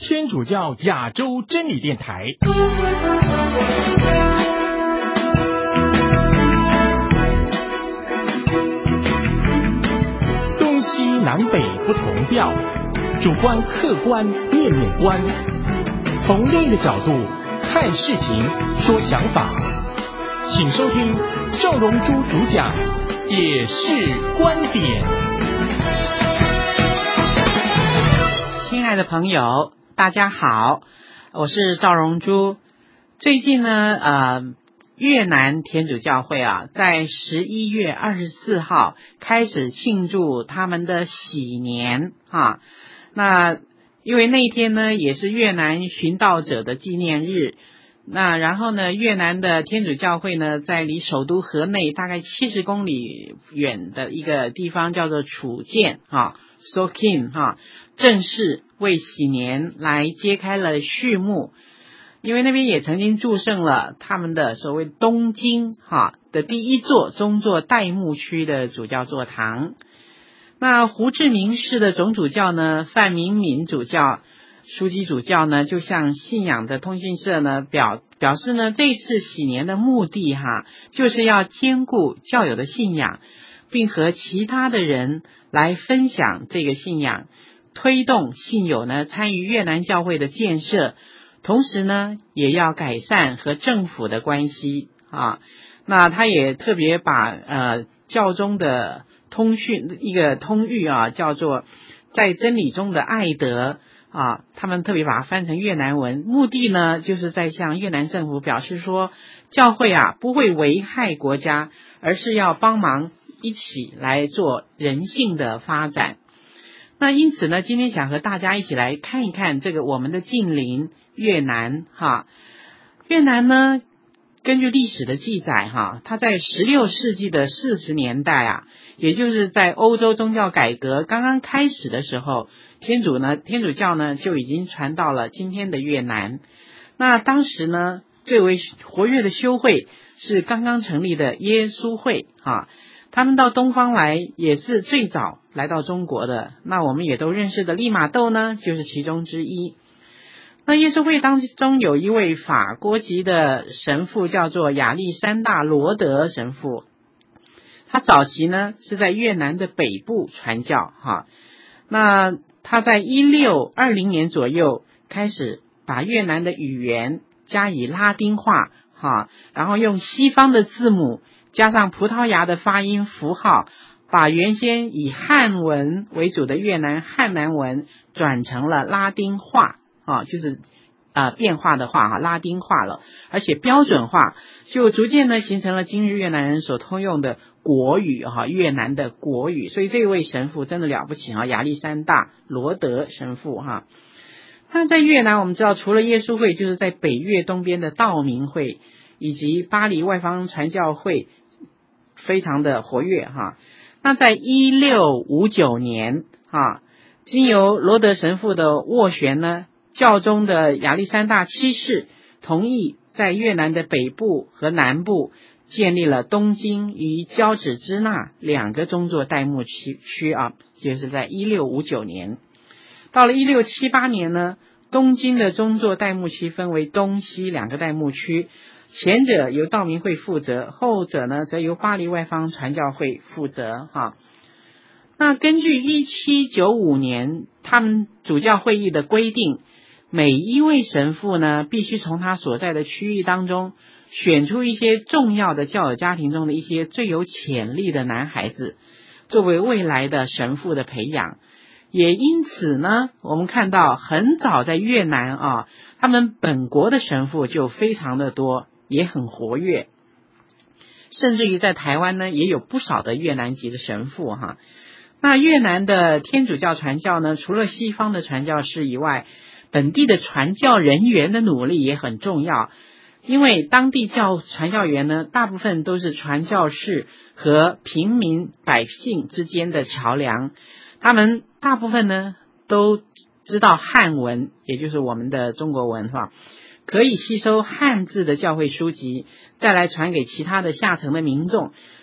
天主教亚洲真理电台。东西南北不同调，主观客观面面观，从另一个角度看事情说想法。请收听赵荣珠主讲也是观点。 亲爱的朋友，大家好，我是赵荣珠。最近呢，越南天主教会在11月24号开始庆祝他们的喜年那因为那一天呢，也是越南寻道者的纪念日。那然后呢，越南的天主教会呢，在离首都河内大概70公里远的一个地方叫做楚建So King 正式为喜年来揭开了序幕。因为那边也曾经祝圣了他们的所谓东京的第一座宗座代牧区的主教座堂。那胡志明市的总主教呢，范明敏主教、枢机主教呢，就向信仰的通讯社呢表示呢，这次喜年的目的就是要兼顾教友的信仰，并和其他的人来分享这个信仰，推动信友呢参与越南教会的建设，同时呢也要改善和政府的关系那他也特别把教宗的通讯一个通谕叫做在真理中的爱德他们特别把它翻成越南文，目的呢就是在向越南政府表示说，教会不会危害国家，而是要帮忙一起来做人性的发展。那因此呢，今天想和大家一起来看一看这个我们的近邻越南越南呢，根据历史的记载它在16世纪的40年代也就是在欧洲宗教改革刚刚开始的时候，天主教呢就已经传到了今天的越南。那当时呢，最为活跃的修会是刚刚成立的耶稣会他们到东方来也是最早来到中国的。那我们也都认识的利玛窦呢，就是其中之一。那耶稣会当中有一位法国籍的神父叫做亚历山大罗德神父，他早期呢是在越南的北部传教那他在1620年左右开始把越南的语言加以拉丁化然后用西方的字母加上葡萄牙的发音符号，把原先以汉文为主的越南汉南文转成了拉丁化就是变化的话拉丁化了，而且标准化，就逐渐呢形成了今日越南人所通用的国语越南的国语。所以这位神父真的了不起亚历山大罗德神父那在越南我们知道，除了耶稣会，就是在北越东边的道明会以及巴黎外方传教会非常的活跃那在1659年经由罗德神父的斡旋呢，教宗的亚历山大七世同意在越南的北部和南部建立了东京与交趾支那两个宗座代牧区就是在1659年。到了1678年呢，东京的宗座代牧区分为东西两个代牧区，前者由道明会负责，后者呢则由巴黎外方传教会负责那根据1795年他们主教会议的规定，每一位神父呢必须从他所在的区域当中选出一些重要的教友家庭中的一些最有潜力的男孩子，作为未来的神父的培养。也因此呢，我们看到很早在越南他们本国的神父就非常的多，也很活跃，甚至于在台湾呢也有不少的越南籍的神父那越南的天主教传教呢，除了西方的传教士以外，本地的传教人员的努力也很重要。因为当地传教员呢，大部分都是传教士和平民百姓之间的桥梁，他们大部分呢都知道汉文，也就是我们的中国文可以吸收汉字的教会书籍，再来传给其他的下层的民众。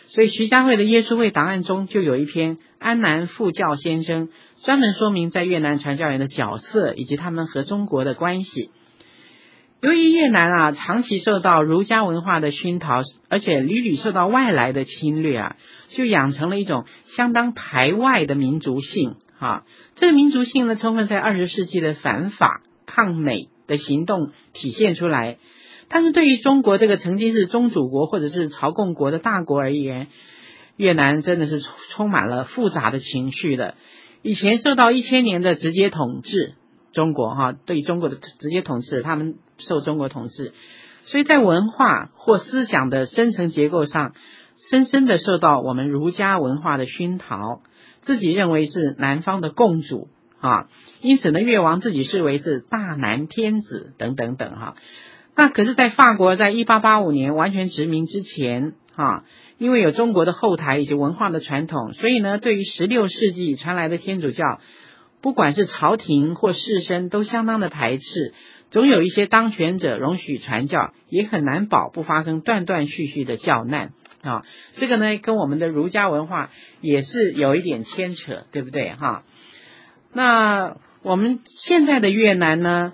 所以徐家汇的耶稣会档案中就有一篇安南副教先生专门说明在越南传教员的角色以及他们和中国的关系。由于越南长期受到儒家文化的熏陶，而且屡屡受到外来的侵略就养成了一种相当排外的民族性这个民族性呢，充分在20世纪的反法抗美的行动体现出来。但是对于中国这个曾经是宗主国或者是朝贡国的大国而言，越南真的是充满了复杂的情绪的。以前受到1000年的直接统治，中国对中国的直接统治，他们受中国统治，所以在文化或思想的深层结构上深深的受到我们儒家文化的熏陶，自己认为是南方的共主因此呢，越王自己视为是大南天子等等等那可是在法国在1885年完全殖民之前因为有中国的后台以及文化的传统，所以呢，对于16世纪传来的天主教，不管是朝廷或士绅都相当的排斥，总有一些当权者容许传教，也很难保不发生断断续续的教难这个呢跟我们的儒家文化也是有一点牵扯，对不对那我们现在的越南呢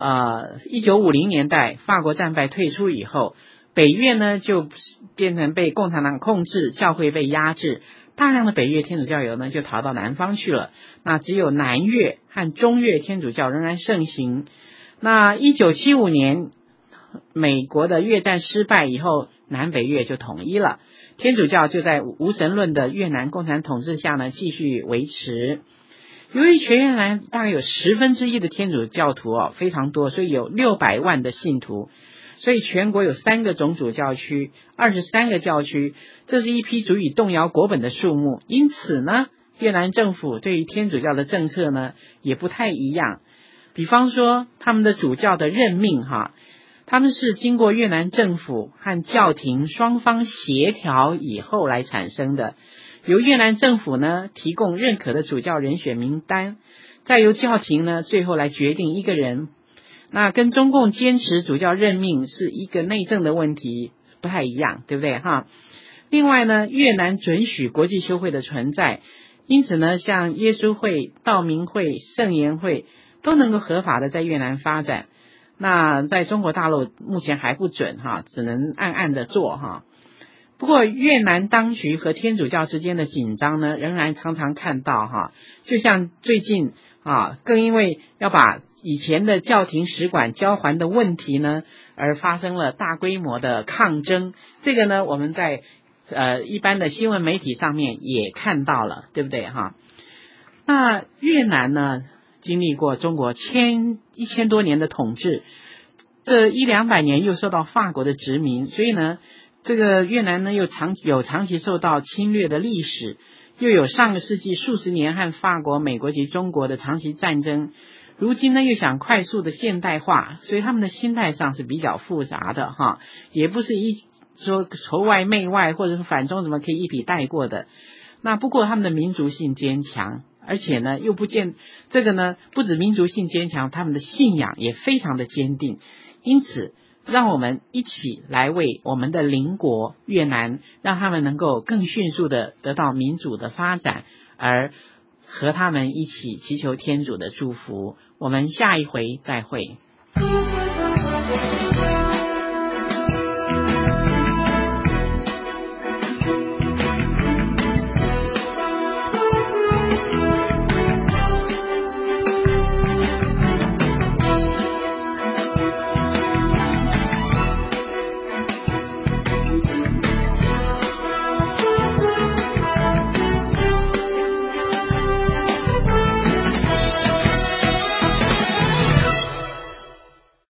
1950年代法国战败退出以后，北越呢就变成被共产党控制，教会被压制，大量的北越天主教友呢就逃到南方去了。那只有南越和中越天主教仍然盛行。那1975年美国的越战失败以后，南北越就统一了，天主教就在无神论的越南共产统治下呢继续维持。由于全越南大概有1/10的天主教徒非常多，所以有600万的信徒，所以全国有3个总主教区，23个教区，这是一批足以动摇国本的数目。因此呢，越南政府对于天主教的政策呢也不太一样。比方说他们的主教的任命他们是经过越南政府和教廷双方协调以后来产生的，由越南政府呢提供认可的主教人选名单，再由教廷呢最后来决定一个人。那跟中共坚持主教任命是一个内政的问题不太一样，对不对另外呢，越南准许国际修会的存在，因此呢，像耶稣会、道明会、圣言会都能够合法的在越南发展。那在中国大陆目前还不准只能暗暗的做不过越南当局和天主教之间的紧张呢，仍然常常看到就像最近更因为要把以前的教廷使馆交还的问题呢，而发生了大规模的抗争。这个呢，我们在一般的新闻媒体上面也看到了，对不对那越南呢，经历过中国1000多年的统治，这100-200年又受到法国的殖民，所以呢，这个越南呢又长期受到侵略的历史，又有上个世纪数十年和法国、美国及中国的长期战争，如今呢又想快速的现代化，所以他们的心态上是比较复杂的也不是说仇外媚外或者是反中怎么可以一笔带过的。那不过他们的民族性坚强，而且呢又这个呢不止民族性坚强，他们的信仰也非常的坚定。因此让我们一起来为我们的邻国越南，让他们能够更迅速的得到民主的发展，而和他们一起祈求天主的祝福。我们下一回再会。